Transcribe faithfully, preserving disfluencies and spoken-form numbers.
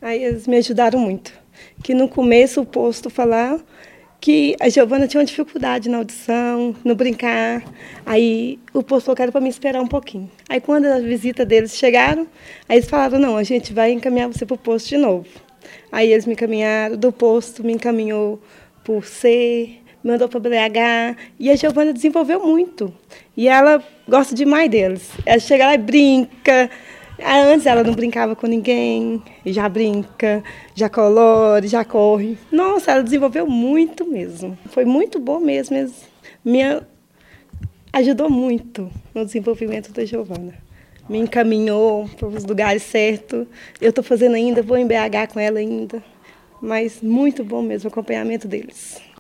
Aí eles me ajudaram muito. Que no começo o posto falava que a Giovana tinha uma dificuldade na audição, no brincar. Aí o posto falou que era para me esperar um pouquinho. Aí quando a visita deles chegaram, aí eles falaram, não, a gente vai encaminhar você para o posto de novo. Aí eles me encaminharam, do posto me encaminhou para o C, mandou para o B H, e a Giovana desenvolveu muito. E ela gosta demais deles. Ela chega lá e brinca. Antes ela não brincava com ninguém, já brinca, já colore, já corre. Nossa, ela desenvolveu muito mesmo. Foi muito bom mesmo. Me ajudou muito no desenvolvimento da Giovana. Me encaminhou para os lugares certos. Eu estou fazendo ainda, vou em B H com ela ainda. Mas muito bom mesmo o acompanhamento deles.